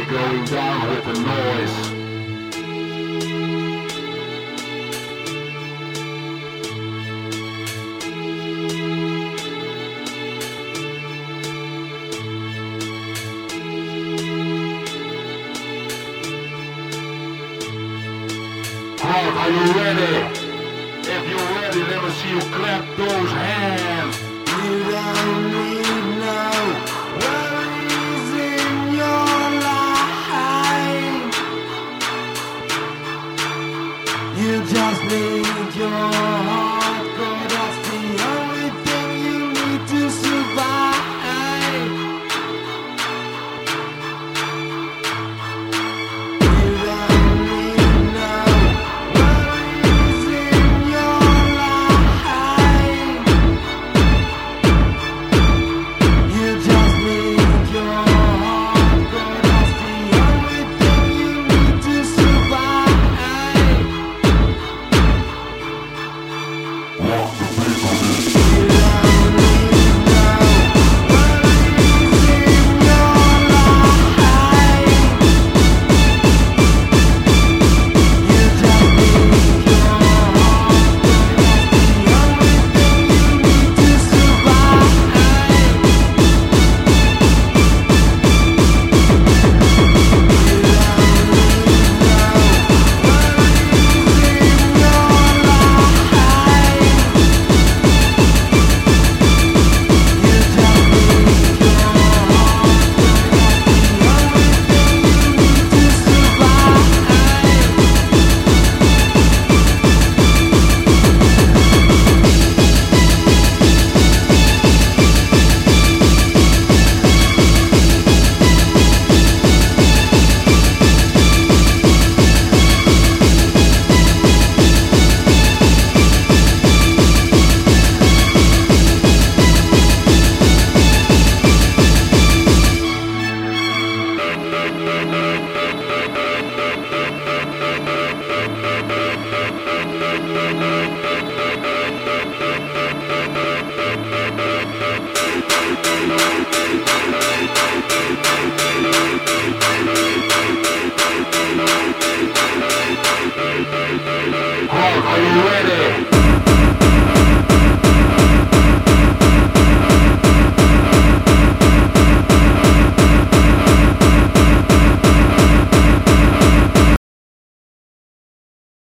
going down with the noise. Are you ready? If you're ready, let me see you clap those hands. You don't need no worries in your life. You just need your heart, 'cause that's the only thing you need to survive. You don't need no worries in your life. You just need your heart, 'cause that's the only thing you need to survive. You don't need no worries in your life. You just need your heart, 'cause that's the only thing you need to survive. Are you ready?